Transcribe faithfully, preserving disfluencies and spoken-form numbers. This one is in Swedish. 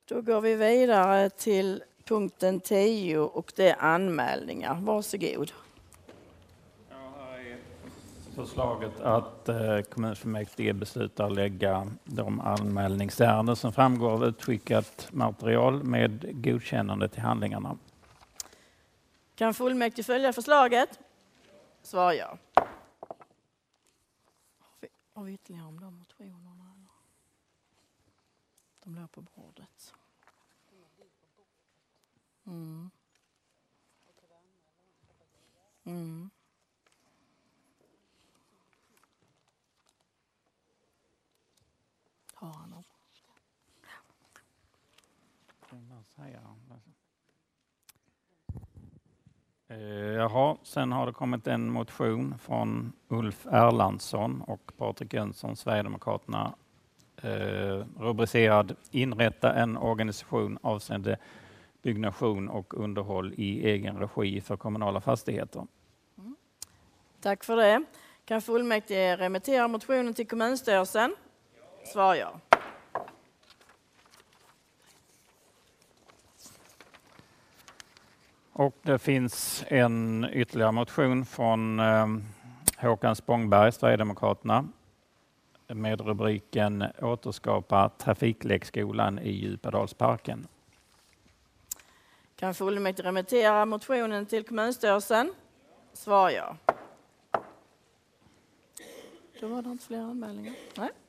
Då går vi vidare till punkten tio och det är anmälningar. Varsågod. Ja, här är förslaget att eh, kommunfullmäktige beslutar lägga de anmälningsärenden som framgår av utskickat material med godkännande till handlingarna. Kan fullmäktige följa förslaget? Svar ja. Har vi, har vi ytterligare om de motionerna? De låg på bordet. Mm. Mm. Har han dem? Jaha, sen har det kommit en motion från Ulf Erlandsson och Patrik Jönsson, Sverigedemokraterna, eh, rubricerad Inrätta en organisation avseende byggnation och underhåll i egen regi för kommunala fastigheter. Mm. Tack för det. Kan fullmäktige remittera motionen till kommunstyrelsen? Svar ja. Och det finns en ytterligare motion från eh, Håkan Spångberg, Sverigedemokraterna, med rubriken Återskapa trafiklekskolan i Djupadalsparken. Kan fullmäktige remittera motionen till kommunstyrelsen? Svar ja. Då var det inte fler anmälningar. Nej.